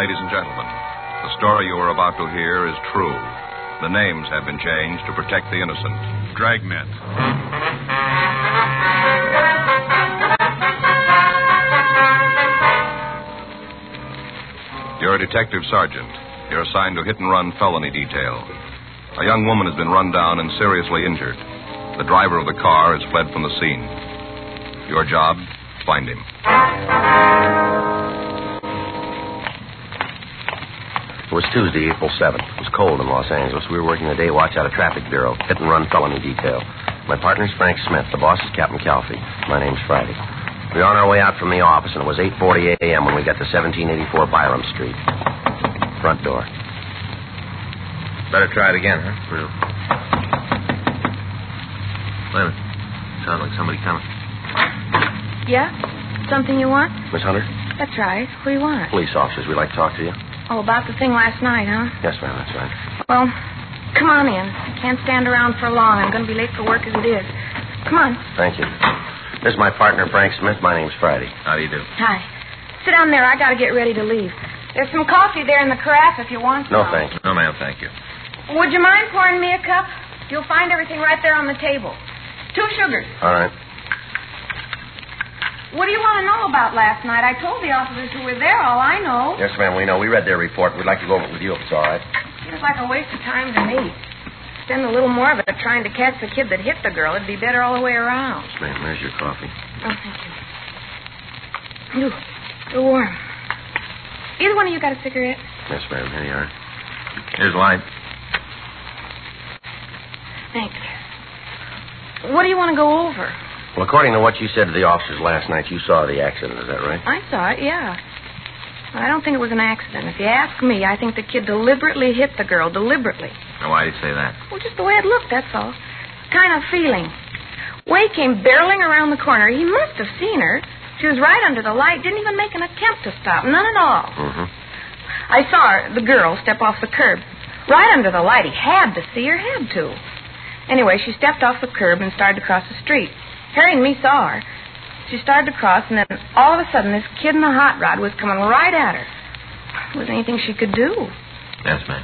ladies and gentlemen. The story you are about to hear is true. The names have been changed to protect the innocent. Dragnet. You're a detective sergeant. You're assigned to hit-and-run felony detail. A young woman has been run down and seriously injured. The driver of the car has fled from the scene. Your job, find him. It was Tuesday, April 7th. It was cold in Los Angeles. We were working the day watch out of traffic bureau, hit-and-run felony detail. My partner's Frank Smith. The boss is Captain Calfee. My name's Friday. We were on our way out from the office, and it was 8:40 a.m. when we got to 1784 Byram Street. Front door. Better try it again, huh? Yeah. Wait a minute. Sounds like somebody coming. Yeah? Something you want? Miss Hunter? That's right. What do you want? Police officers. We'd like to talk to you. Oh, about the thing last night, huh? Yes, ma'am. That's right. Well, come on in. I can't stand around for long. I'm going to be late for work as it is. Come on. Thank you. This is my partner, Frank Smith. My name's Friday. How do you do? Hi. Sit down there. I got to get ready to leave. There's some coffee there in the carafe if you want some. No, thank you. No, ma'am, thank you. Would you mind pouring me a cup? You'll find everything right there on the table. 2 sugars. All right. What do you want to know about last night? I told the officers who were there all I know. Yes, ma'am, we know. We read their report. We'd like to go over it with you if it's all right. Seems like a waste of time to me. Spend a little more of it trying to catch the kid that hit the girl. It'd be better all the way around. Yes, ma'am. There's your coffee. Oh, thank you. Ooh, so warm. Either one of you got a cigarette? Yes, ma'am. Here you are. Here's light. Thanks. What do you want to go over? Well, according to what you said to the officers last night, you saw the accident. Is that right? I saw it, yeah. Well, I don't think it was an accident. If you ask me, I think the kid deliberately hit the girl. Deliberately. Now, why do you say that? Well, just the way it looked, that's all. Kind of feeling. Way came barreling around the corner. He must have seen her. She was right under the light. Didn't even make an attempt to stop. None at all. Mm-hmm. I saw her, the girl, step off the curb. Right under the light. He had to see her, had to. Anyway, she stepped off the curb and started to cross the street. Harry and me saw her. She started to cross, and then all of a sudden, this kid in the hot rod was coming right at her. There wasn't anything she could do. Yes, ma'am.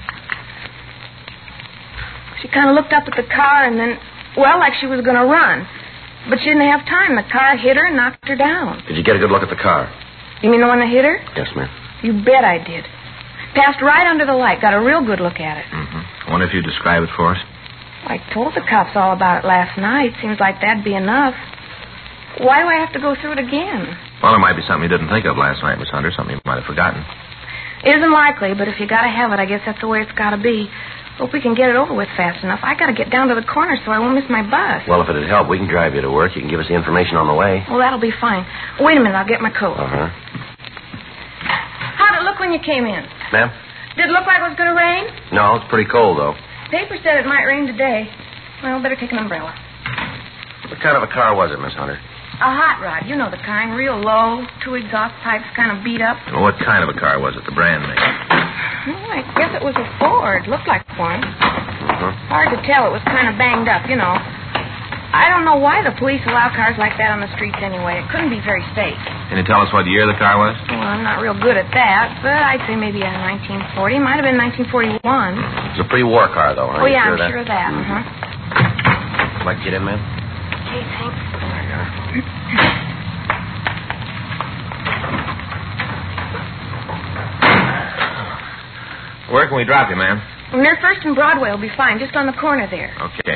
She kind of looked up at the car and then, well, like she was going to run. But she didn't have time. The car hit her and knocked her down. Did you get a good look at the car? You mean the one that hit her? Yes, ma'am. You bet I did. Passed right under the light. Got a real good look at it. Mm-hmm. I wonder if you'd describe it for us. I told the cops all about it last night. Seems like that'd be enough. Why do I have to go through it again? Well, there might be something you didn't think of last night, Miss Hunter. Something you might have forgotten. Isn't likely, but if you gotta have it, I guess that's the way it's gotta be. Hope we can get it over with fast enough. I gotta get down to the corner so I won't miss my bus. Well, if it'd help, we can drive you to work. You can give us the information on the way. Well, that'll be fine. Wait a minute, I'll get my coat. Uh-huh. How'd it look when you came in? Ma'am? Did it look like it was gonna rain? No, it's pretty cold, though. Paper said it might rain today. Well, better take an umbrella. What kind of a car was it, Miss Hunter? A hot rod. You know the kind. Real low. 2 exhaust pipes kind of beat up. Well, what kind of a car was it? The brand name? Well, I guess it was a Ford. Looked like one. Uh-huh. Hard to tell. It was kind of banged up, you know. I don't know why the police allow cars like that on the streets anyway. It couldn't be very safe. Can you tell us what year the car was? Well, I'm not real good at that, but I'd say maybe 1940. Might have been 1941. It was a pre-war car, though, huh? Oh, You yeah, sure I'm sure of that. Mm-hmm. Uh-huh. Like to get in, ma'am? Okay, thanks. Where can we drop you, ma'am? Well, near First and Broadway will be fine, just on the corner there. Okay.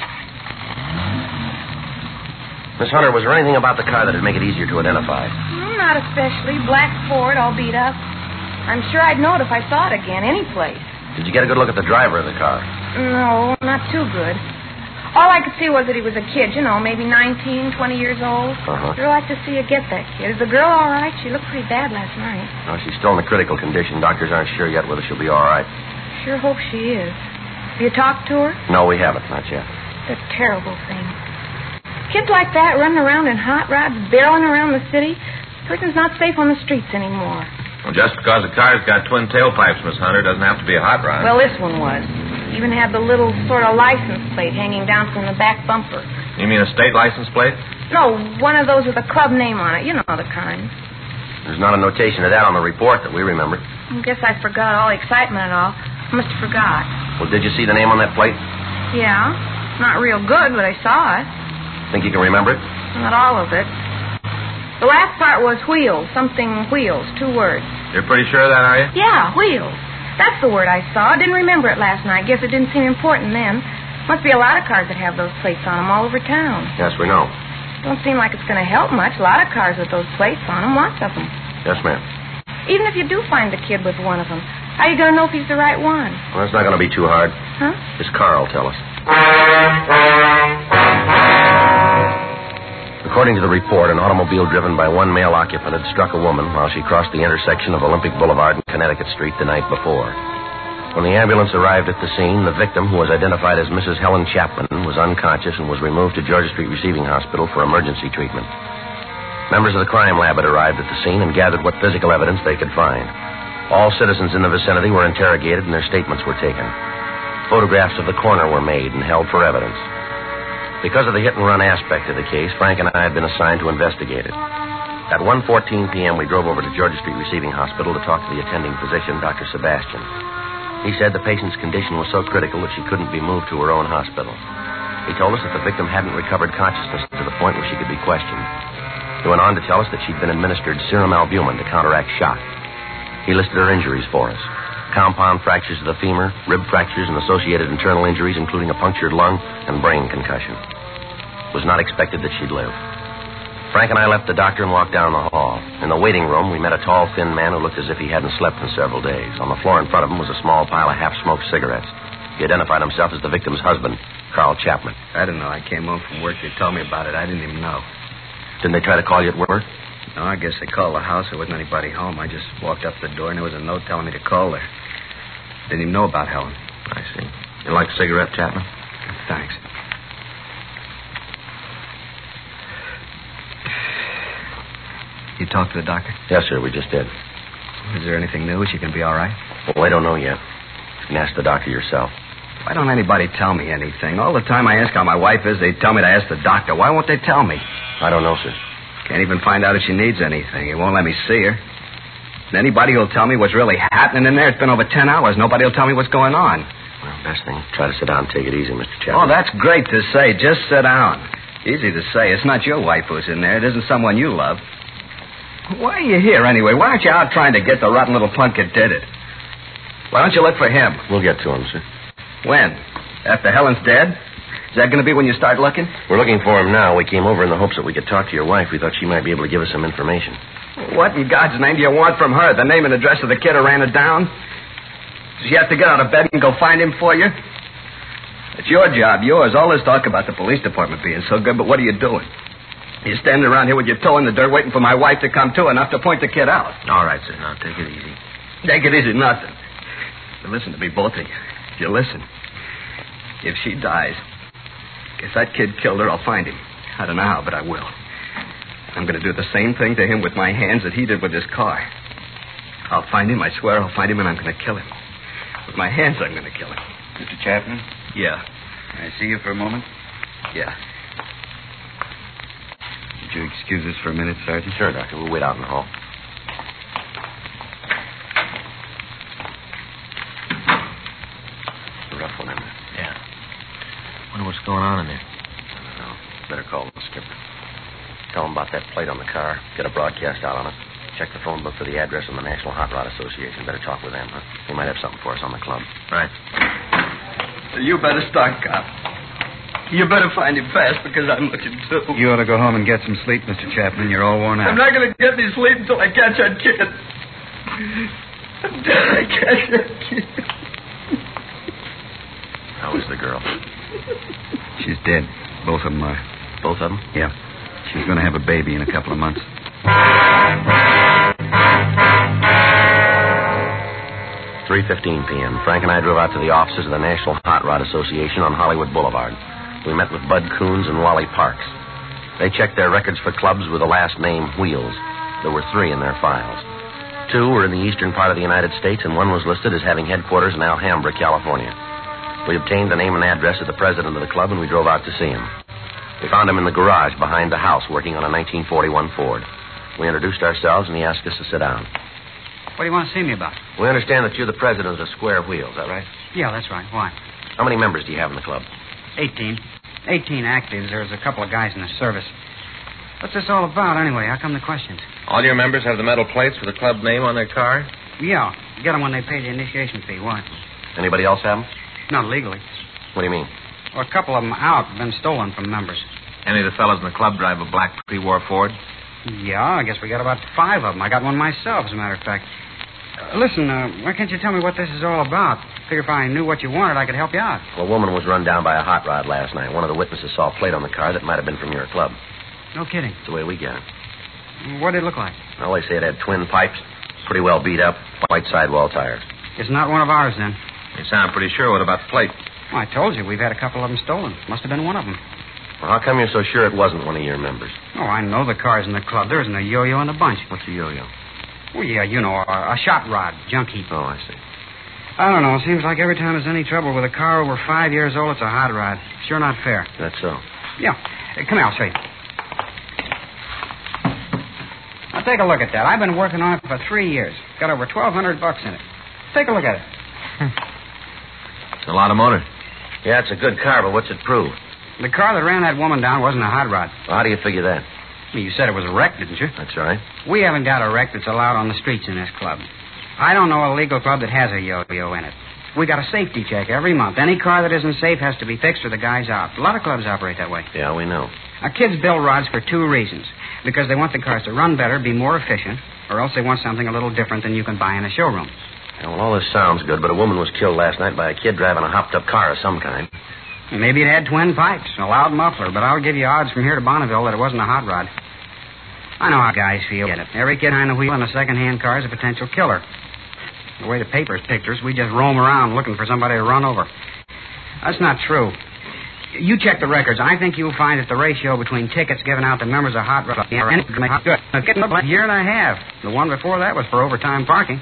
Miss Hunter, was there anything about the car that'd make it easier to identify? Not especially. Black Ford, all beat up. I'm sure I'd know it if I saw it again, any place. Did you get a good look at the driver of the car? No, not too good. All I could see was that he was a kid, you know, maybe 19, 20 years old. Uh-huh. Sure like to see you get that kid. Is the girl all right? She looked pretty bad last night. No, she's still in a critical condition. Doctors aren't sure yet whether she'll be all right. Sure hope she is. Have you talked to her? No, we haven't. Not yet. It's a terrible thing. Kids like that running around in hot rods, barreling around the city. Person's not safe on the streets anymore. Well, just because a car's got twin tailpipes, Miss Hunter, doesn't have to be a hot rod. Well, this one was. Even had the little sort of license plate hanging down from the back bumper. You mean a state license plate? No, one of those with a club name on it. You know the kind. There's not a notation of that on the report that we remember. I guess I forgot all the excitement and all. I must have forgot. Well, did you see the name on that plate? Yeah. Not real good, but I saw it. Think you can remember it? Not all of it. The last part was wheels. Something wheels. 2 words. You're pretty sure of that, are you? Yeah, wheels. That's the word I saw. I didn't remember it last night. Guess it didn't seem important then. Must be a lot of cars that have those plates on them all over town. Yes, we know. Don't seem like it's going to help much. A lot of cars with those plates on them. Lots of them. Yes, ma'am. Even if you do find the kid with one of them, how are you going to know if he's the right one? Well, that's not going to be too hard. Huh? This car will tell us. According to the report, an automobile driven by one male occupant had struck a woman while she crossed the intersection of Olympic Boulevard and Connecticut Street the night before. When the ambulance arrived at the scene, the victim, who was identified as Mrs. Helen Chapman, was unconscious and was removed to Georgia Street Receiving Hospital for emergency treatment. Members of the crime lab had arrived at the scene and gathered what physical evidence they could find. All citizens in the vicinity were interrogated and their statements were taken. Photographs of the coroner were made and held for evidence. Because of the hit-and-run aspect of the case, Frank and I had been assigned to investigate it. At 1:14 p.m., we drove over to Georgia Street Receiving Hospital to talk to the attending physician, Dr. Sebastian. He said the patient's condition was so critical that she couldn't be moved to her own hospital. He told us that the victim hadn't recovered consciousness to the point where she could be questioned. He went on to tell us that she'd been administered serum albumin to counteract shock. He listed her injuries for us. Compound fractures of the femur, rib fractures, and associated internal injuries, including a punctured lung and brain concussion. It was not expected that she'd live. Frank and I left the doctor and walked down the hall. In the waiting room, we met a tall, thin man who looked as if he hadn't slept in several days. On the floor in front of him was a small pile of half-smoked cigarettes. He identified himself as the victim's husband, Carl Chapman. I don't know. I came home from work. They told me about it. I didn't even know. Didn't they try to call you at work? No, I guess they called the house. There wasn't anybody home. I just walked up the door, and there was a note telling me to call her. Didn't even know about Helen. I see. You like a cigarette, Chapman? Thanks. You talked to the doctor? Yes, sir. We just did. Is there anything new? Is she going to be all right? Well, I don't know yet. You can ask the doctor yourself. Why don't anybody tell me anything? All the time I ask how my wife is, they tell me to ask the doctor. Why won't they tell me? I don't know, sir. Can't even find out if she needs anything. He won't let me see her. And anybody who'll tell me what's really happening in there, it's been over 10 hours. Nobody will tell me what's going on. Well, best thing, try to sit down and take it easy, Mr. Chapman. Oh, that's great to say. Just sit down. Easy to say. It's not your wife who's in there. It isn't someone you love. Why are you here, anyway? Why aren't you out trying to get the rotten little punk that did it? Why don't you look for him? We'll get to him, sir. When? After Helen's dead? Is that going to be when you start looking? We're looking for him now. We came over in the hopes that we could talk to your wife. We thought she might be able to give us some information. What in God's name do you want from her? The name and address of the kid who ran her down? Does she have to get out of bed and go find him for you? It's your job, yours. All this talk about the police department being so good, but what are you doing? You're standing around here with your toe in the dirt waiting for my wife to come to enough to point the kid out. All right, sir. Now, take it easy. Take it easy, nothing. Now, listen to me, both of you. If you listen. If she dies, if that kid killed her, I'll find him. I don't know how, but I will. I'm going to do the same thing to him with my hands that he did with his car. I'll find him, I swear I'll find him, and I'm going to kill him. With my hands, I'm going to kill him. Mr. Chapman? Yeah. Can I see you for a moment? Yeah. Would you excuse us for a minute, Sergeant? Sure, Doctor. We'll wait out in the hall. It's a rough one, isn't it? Yeah. Wonder what's going on in there. I don't know. Better call the skipper. Tell him about that plate on the car. Get a broadcast out on it. Check the phone book for the address of the National Hot Rod Association. Better talk with them, huh? They might have something for us on the club. Right. You better start, cop. You better find him fast because I'm looking too. You ought to go home and get some sleep, Mr. Chapman. You're all worn out. I'm not going to get any sleep until I catch that kid. Until I catch that kid. How is the girl? She's dead. Both of them are. Both of them? Yeah. She's going to have a baby in a couple of months. 3:15 p.m. Frank and I drove out to the offices of the National Hot Rod Association on Hollywood Boulevard. We met with Bud Coons and Wally Parks. They checked their records for clubs with the last name Wheels. There were 3 in their files. 2 were in the eastern part of the United States, and 1 was listed as having headquarters in Alhambra, California. We obtained the name and address of the president of the club, and we drove out to see him. We found him in the garage behind the house working on a 1941 Ford. We introduced ourselves, and he asked us to sit down. What do you want to see me about? We understand that you're the president of Square Wheel. Is that right? Yeah, that's right. Why? How many members do you have in the club? 18. 18 actives. There's a couple of guys in the service. What's this all about, anyway? How come the questions? All your members have the metal plates with the club name on their car? Yeah. Get them when they pay the initiation fee. Why? Anybody else have them? Not legally. What do you mean? Well, a couple of them out have been stolen from members. Any of the fellows in the club drive a black pre-war Ford? Yeah, I guess we got about 5 of them. I got one myself, as a matter of fact. Listen, why can't you tell me what this is all about? Figure if I knew what you wanted, I could help you out. Well, a woman was run down by a hot rod last night. One of the witnesses saw a plate on the car that might have been from your club. No kidding. That's the way we got it. What did it look like? Well, they say it had twin pipes, pretty well beat up, white sidewall tires. It's not one of ours, then. You sound pretty sure. What about the plate? Well, I told you, we've had a couple of them stolen. Must have been one of them. Well, how come you're so sure it wasn't one of your members? Oh, I know the cars in the club. There isn't a yo-yo in the bunch. What's a yo-yo? Well, yeah, you know, a shot rod, junk heap. Oh, I see. I don't know. Seems like every time there's any trouble with a car over 5 years old, it's a hot rod. Sure not fair. That's so. Yeah. Come here, I'll show you. Now, take a look at that. I've been working on it for 3 years. Got over $1,200 in it. Take a look at it. It's a lot of motor. Yeah, it's a good car, but what's it prove? The car that ran that woman down wasn't a hot rod. Well, how do you figure that? Well, you said it was a wreck, didn't you? That's right. We haven't got a wreck that's allowed on the streets in this club. I don't know a legal club that has a yo-yo in it. We got a safety check every month. Any car that isn't safe has to be fixed or the guy's out. A lot of clubs operate that way. Yeah, we know. Our kids build rods for 2 reasons. Because they want the cars to run better, be more efficient, or else they want something a little different than you can buy in a showroom. Yeah, well, all this sounds good, but a woman was killed last night by a kid driving a hopped-up car of some kind. Maybe it had twin pipes, a loud muffler, but I'll give you odds from here to Bonneville that it wasn't a hot rod. I know how guys feel. Get it. Every kid behind the wheel in a second-hand car is a potential killer. The way the papers picture us, we just roam around looking for somebody to run over. That's not true. You check the records. I think you'll find that the ratio between tickets given out to members of hot rod and good. It's getting a year and a half. The one before that was for overtime parking.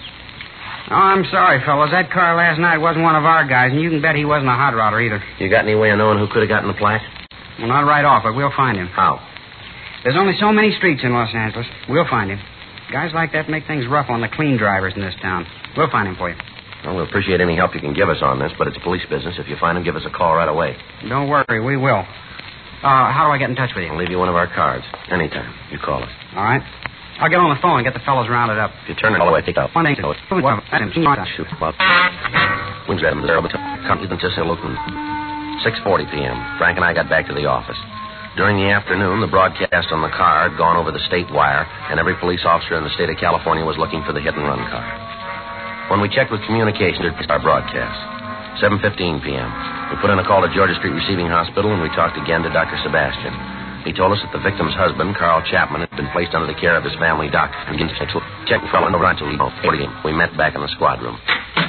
Oh, I'm sorry, fellas. That car last night wasn't one of our guys, and you can bet he wasn't a hot rodder either. You got any way of knowing who could have gotten the plaque? Well, not right off, but we'll find him. How? There's only so many streets in Los Angeles. We'll find him. Guys like that make things rough on the clean drivers in this town. We'll find him for you. Well, we'll appreciate any help you can give us on this, but it's police business. If you find him, give us a call right away. Don't worry, we will. How do I get in touch with you? I'll leave you one of our cards. Anytime. You call us. All right. I'll get on the phone and get the fellows rounded up. If you turn it all the way, take out. One thing. Shoot. Well, we read them there, but come to them just 6:40 p.m. Frank and I got back to the office. During the afternoon, the broadcast on the car had gone over the state wire, and every police officer in the state of California was looking for the hit-and-run car. When we checked with communications, it was our broadcast. 7:15 p.m. We put in a call to Georgia Street Receiving Hospital, and we talked again to Dr. Sebastian. He told us that the victim's husband, Carl Chapman, had been placed under the care of his family doctor. And checked for over until we met back in the squad room.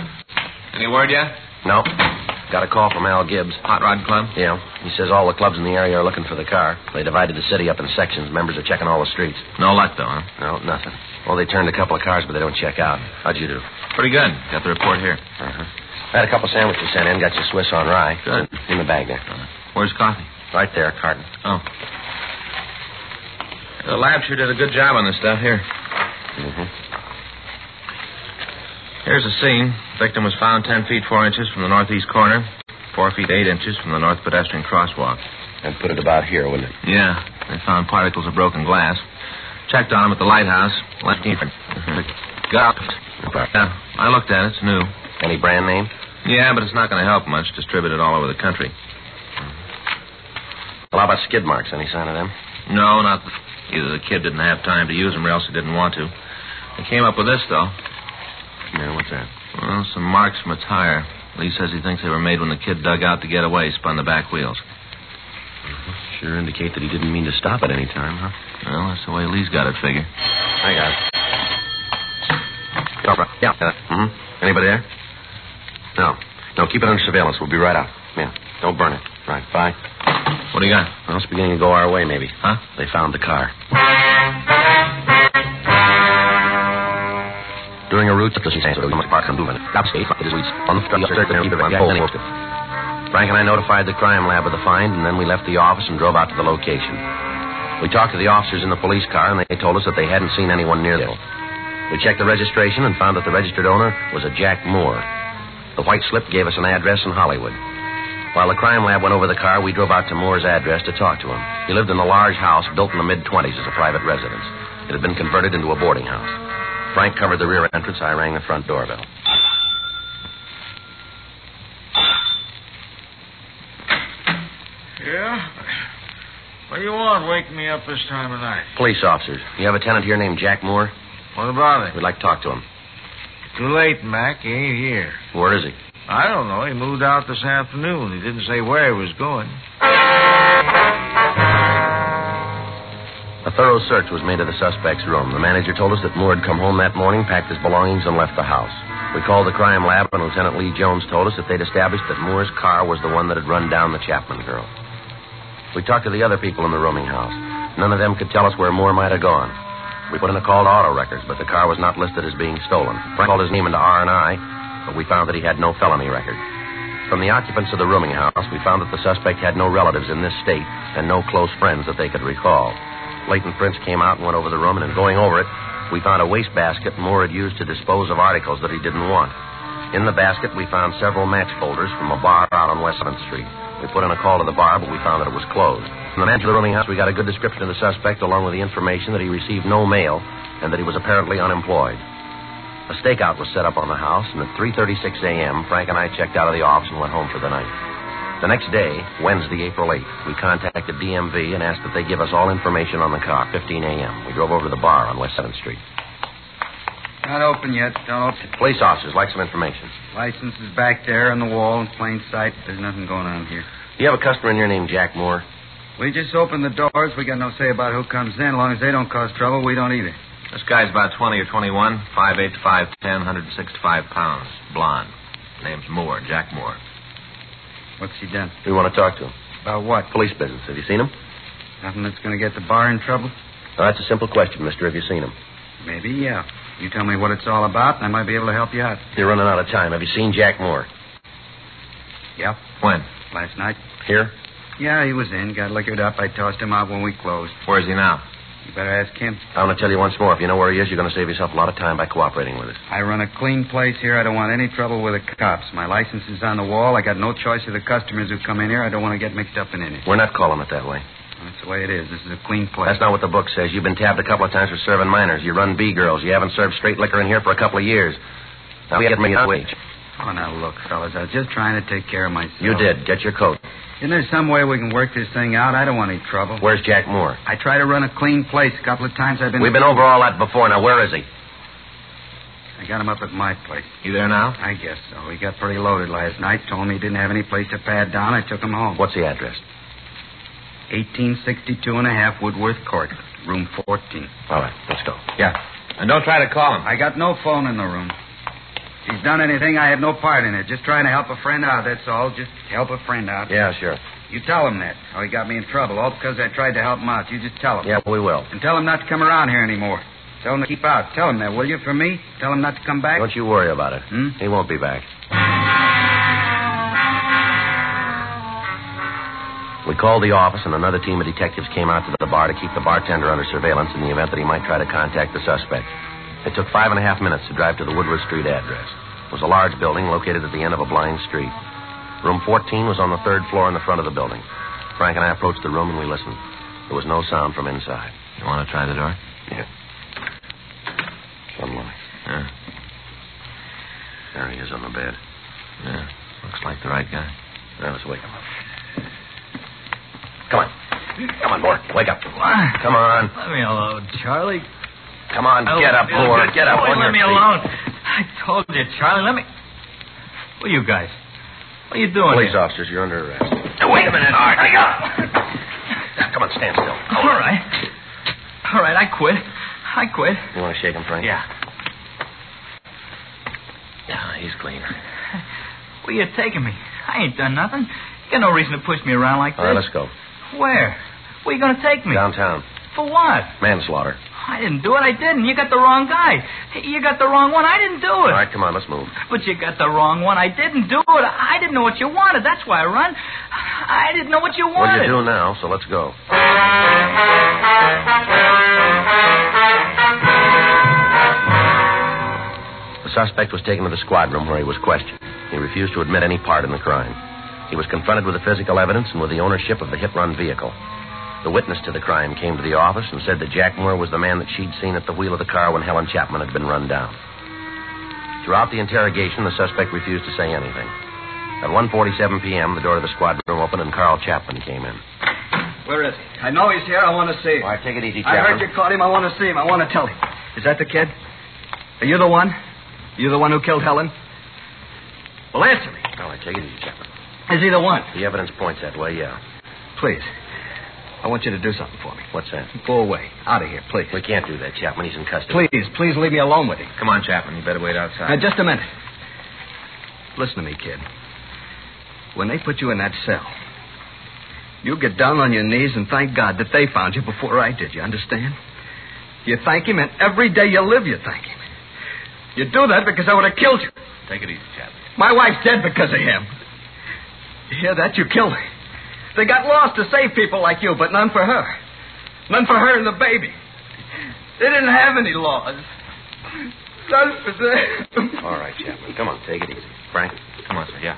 Any word yet? No. Got a call from Al Gibbs. Hot Rod Club? Yeah. He says all the clubs in the area are looking for the car. They divided the city up in sections. Members are checking all the streets. No luck, though, huh? No, nothing. Well, they turned a couple of cars, but they don't check out. How'd you do? Pretty good. Got the report here. Uh-huh. I had a couple sandwiches sent in. Got your Swiss on rye. Good. In the bag there. Where's coffee? Right there, carton. Oh. The lab sure did a good job on this stuff here. Mm-hmm. Here's the scene. Victim was found 10 feet 4 inches from the northeast corner, 4 feet 8 inches from the north pedestrian crosswalk. And put it about here, wouldn't it? Yeah. They found particles of broken glass. Checked on him at the lighthouse. Left ear. Got it. Yeah, I looked at it. It's new. Any brand name? Yeah, but it's not going to help much. Distributed all over the country. Well, how about skid marks? Any sign of them? No, not the... Either the kid didn't have time to use them or else he didn't want to. They came up with this, though. Yeah, what's that? Well, some marks from a tire. Lee says he thinks they were made when the kid dug out to get away, spun the back wheels. Sure indicate that he didn't mean to stop at any time, huh? Well, that's the way Lee's got it figured. I got it. Oh, right. Yeah. Mm-hmm. Anybody there? No. No, keep it under surveillance. We'll be right out. Yeah. Don't burn it. Right. Bye. What do you got? Well, it's beginning to go our way, maybe. Huh? They found the car. During a route to the park and movement, Frank and I notified the crime lab of the find, and then we left the office and drove out to the location. We talked to the officers in the police car, and they told us that they hadn't seen anyone near them. We checked the registration and found that the registered owner was a Jack Moore. The white slip gave us an address in Hollywood. While the crime lab went over the car, we drove out to Moore's address to talk to him. He lived in a large house built in the mid-20s as a private residence. It had been converted into a boarding house. Frank covered the rear entrance. I rang the front doorbell. Yeah? What do you want waking me up this time of night? Police officers. You have a tenant here named Jack Moore? What about it? We'd like to talk to him. Too late, Mac. He ain't here. Where is he? I don't know. He moved out this afternoon. He didn't say where he was going. A thorough search was made of the suspect's room. The manager told us that Moore had come home that morning, packed his belongings, and left the house. We called the crime lab, and Lieutenant Lee Jones told us that they'd established that Moore's car was the one that had run down the Chapman girl. We talked to the other people in the rooming house. None of them could tell us where Moore might have gone. We put in a call to auto records, but the car was not listed as being stolen. Frank called his name into R&I, but we found that he had no felony record. From the occupants of the rooming house, we found that the suspect had no relatives in this state and no close friends that they could recall. Leighton Prince came out and went over the room, and in going over it, we found a wastebasket Moore had used to dispose of articles that he didn't want. In the basket, we found several match folders from a bar out on West 7th Street. We put in a call to the bar, but we found that it was closed. From the manager of the rooming house, we got a good description of the suspect, along with the information that he received no mail and that he was apparently unemployed. A stakeout was set up on the house, and at 3:36 a.m., Frank and I checked out of the office and went home for the night. The next day, Wednesday, April 8th, we contacted DMV and asked that they give us all information on the car, 15 a.m. We drove over to the bar on West 7th Street. Not open yet. Don't open. Police officers like some information. License is back there on the wall in plain sight. There's nothing going on here. Do you have a customer in here named Jack Moore? We just opened the doors. We got no say about who comes in. As long as they don't cause trouble, we don't either. This guy's about 20 or 21, 5'8" to 5'10", 165 pounds, blonde. Name's Moore, Jack Moore. What's he done? We want to talk to him. About what? Police business. Have you seen him? Nothing that's going to get the bar in trouble? Well, that's a simple question, mister. Have you seen him? Maybe, yeah. You tell me what it's all about, and I might be able to help you out. You're running out of time. Have you seen Jack Moore? Yep. When? Last night. Here? Yeah, he was in. Got liquored up. I tossed him out when we closed. Where is he now? You better ask him. I'm going to tell you once more. If you know where he is, you're going to save yourself a lot of time by cooperating with us. I run a clean place here. I don't want any trouble with the cops. My license is on the wall. I got no choice of the customers who come in here. I don't want to get mixed up in any. We're not calling it that way. That's the way it is. This is a clean place. That's not what the book says. You've been tabbed a couple of times for serving minors. You run B-girls. You haven't served straight liquor in here for a couple of years. Now we get me a wage. Oh, now look, fellas. I was just trying to take care of myself. You did. Get your coat. Isn't there some way we can work this thing out? I don't want any trouble. Where's Jack Moore? I try to run a clean place. A couple of times I've been... We've been over all that before. Now, where is he? I got him up at my place. You there now? I guess so. He got pretty loaded last night. Told me he didn't have any place to pad down. I took him home. What's the address? 1862 and a half Woodworth Court, room 14. All right, let's go. Yeah. And don't try to call him. I got no phone in the room. If he's done anything, I have no part in it. Just trying to help a friend out, that's all. Just help a friend out. Yeah, sure. You tell him that. How he got me in trouble, all because I tried to help him out. You just tell him. Yeah, we will. And tell him not to come around here anymore. Tell him to keep out. Tell him that, will you, for me? Tell him not to come back. Don't you worry about it. Hmm? He won't be back. We called the office, and another team of detectives came out to the bar to keep the bartender under surveillance in the event that he might try to contact the suspect. It took 5.5 minutes to drive to the Woodward Street address. It was a large building located at the end of a blind street. Room 14 was on the third floor in the front of the building. Frank and I approached the room, and we listened. There was no sound from inside. You want to try the door? Yeah. Unlocked. Yeah. There he is on the bed. Yeah. Looks like the right guy. Now, let's wake him up. Come on. Come on, Mort. Wake up. Come on. Let me alone, Charlie. Come on, get up, Mort. Get up on your Let me feet. alone. I told you, Charlie. Let me... What are you guys? What are you doing Police here? officers, you're under arrest. Now, wait a minute. All right. Now, come on, stand still. All right. All right, I quit. You want to shake him, Frank? Yeah. Yeah, he's clean. Where you taking me? I ain't done nothing. You got no reason to push me around like this. All right, let's go. Where? Where you going to take me? Downtown. For what? Manslaughter. I didn't do it. I didn't. You got the wrong guy. You got the wrong one. I didn't do it. All right, come on, let's move. But you got the wrong one. I didn't do it. I didn't know what you wanted. That's why I run. I didn't know what you Well, wanted. you do now, so let's go. The suspect was taken to the squad room where he was questioned. He refused to admit any part in the crime. He was confronted with the physical evidence and with the ownership of the hit-run vehicle. The witness to the crime came to the office and said that Jack Moore was the man that she'd seen at the wheel of the car when Helen Chapman had been run down. Throughout the interrogation, the suspect refused to say anything. At 1:47 p.m., the door of the squad room opened and Carl Chapman came in. Where is he? I know he's here. I want to see him. All right, take it easy, I Chapman. heard you caught him. I want to see him. I want to tell him. Is that the kid? Are you the one? You the one who killed Helen? Well, answer me. All right, take it easy, Chapman. Is he the one? The evidence points that way, yeah. Please. I want you to do something for me. What's that? Go away. Out of here, please. We can't do that, Chapman. He's in custody. Please leave me alone with him. Come on, Chapman. You better wait outside. Now, just a minute. Listen to me, kid. When they put you in that cell, you get down on your knees and thank God that they found you before I did. You understand? You thank him, and every day you live, you thank him. You do that because I would have killed you. Take it easy, Chapman. My wife's dead because of him. You hear that? You killed her. They got lost to save people like you, but none for her. None for her and the baby. They didn't have any laws. None for them. All right, Chapman. Come on, take it easy. Frank? Come on, sir. Yeah.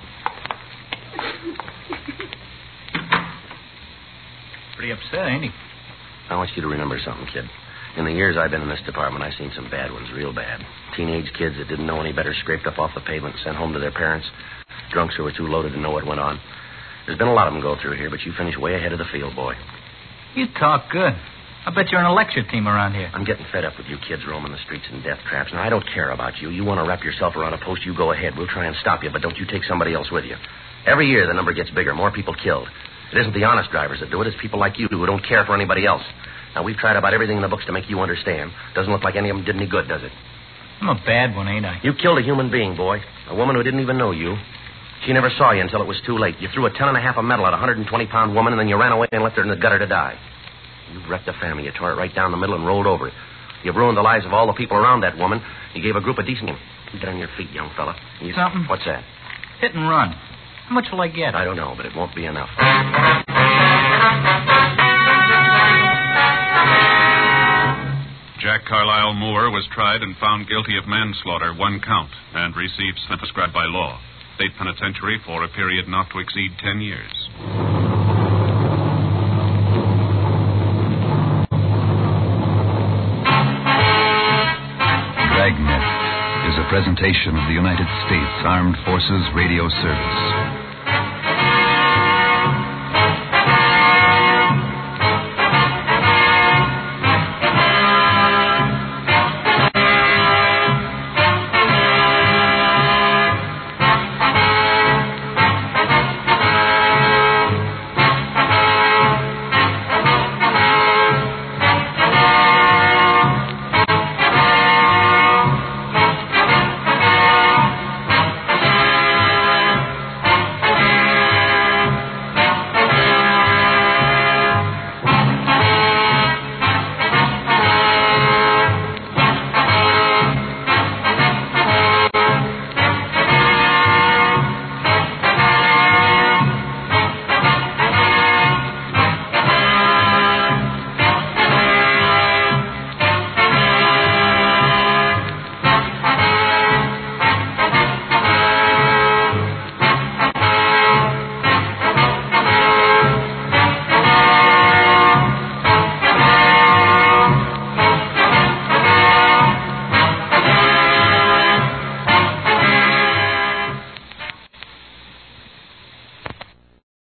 Pretty upset, ain't he? I want you to remember something, kid. In the years I've been in this department, I've seen some bad ones, real bad. Teenage kids that didn't know any better scraped up off the pavement and sent home to their parents. Drunks who were too loaded to know what went on. There's been a lot of them go through here, but you finished way ahead of the field, boy. You talk good. I bet you're on a lecture team around here. I'm getting fed up with you kids roaming the streets in death traps. Now, I don't care about you. You want to wrap yourself around a post, you go ahead. We'll try and stop you, but don't you take somebody else with you. Every year, the number gets bigger, more people killed. It isn't the honest drivers that do it. It's people like you who don't care for anybody else. Now, we've tried about everything in the books to make you understand. Doesn't look like any of them did any good, does it? I'm a bad one, ain't I? You killed a human being, boy. A woman who didn't even know you. She never saw you until it was too late. You threw a 10.5 metal at a 120-pound woman, and then you ran away and left her in the gutter to die. You wrecked a family. You tore it right down the middle and rolled over it. You've ruined the lives of all the people around that woman. You gave a group a decent... Get on your feet, young fella. Something? What's that? Hit and run. How much will I get? I don't know, but it won't be enough. Jack Carlisle Moore was tried and found guilty of manslaughter, 1 count, and received sentence prescribed by law. State penitentiary for a period not to exceed 10 years. Dragnet is a presentation of the United States Armed Forces Radio Service.